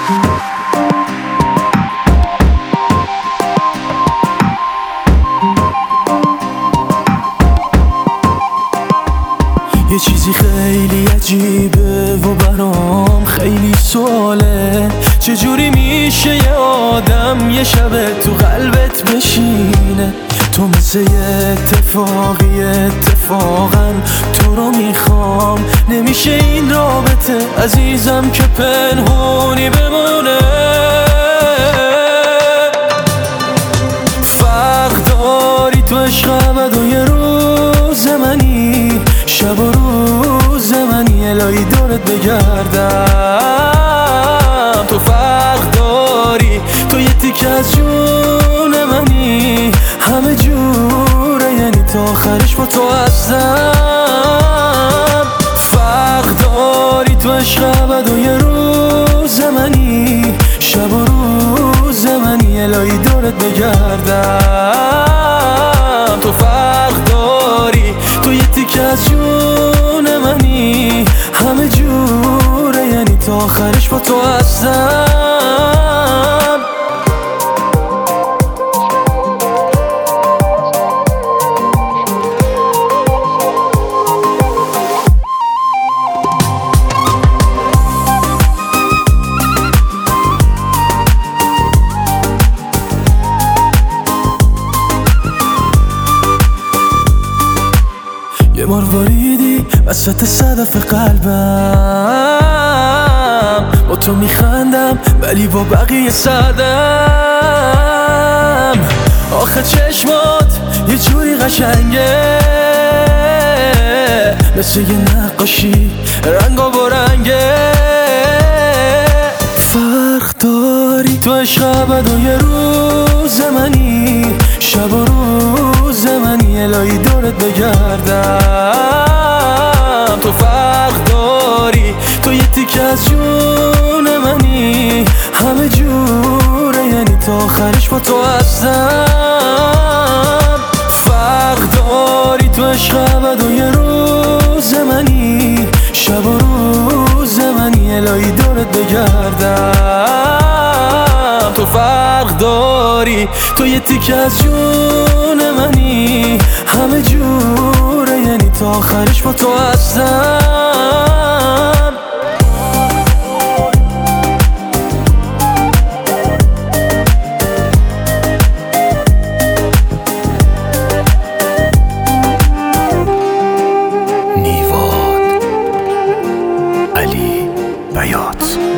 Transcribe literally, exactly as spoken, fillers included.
یه چیزی خیلی عجیبه و برام خیلی سواله، چجوری میشه یه آدم یه شب تو قلبت بشینه؟ تو مثل یه اتفاقی اتفاقا تو رو میخوام، نمیشه این رابطه عزیزم که پنهونی بمونه. فرق داری تو عشق ابد و یه روز منی، شب و روز منی، الهی دورت بگردم. تو فرق داری، تو یه تیکه از جون منی، همه جوره یعنی تا آخرش با تو هستم. فرق داری تو عشق ابد و یه روز منی، شب و روز منی، الهی دورت بگردم. تو فرق داری، تو یه تیکه از جون منی، همه جوره یعنی تا آخرش با تو هستم. یه مارواریدی وسط صدف قلبم، با تو میخندم ولی با بقیه سردم. آخه چشمات یه جوری قشنگه، مثل یه نقاشی رنگا با رنگه. فرق داری تو عشق ابد و یه روز منی، شب و روز منی، الهی دورت بگردم. تو فرق داری، تو یه تیکه از جون منی، همه جوره یعنی تا آخرش با تو هستم. فرق داری تو عشق ابد و یه روز منی، شب و روز منی، الهی دورت بگردم. تو فرق داری، تو یه تیکه از جون منی، همه جوره یعنی تا آخرش با تو هستم. نیواد علی بیات.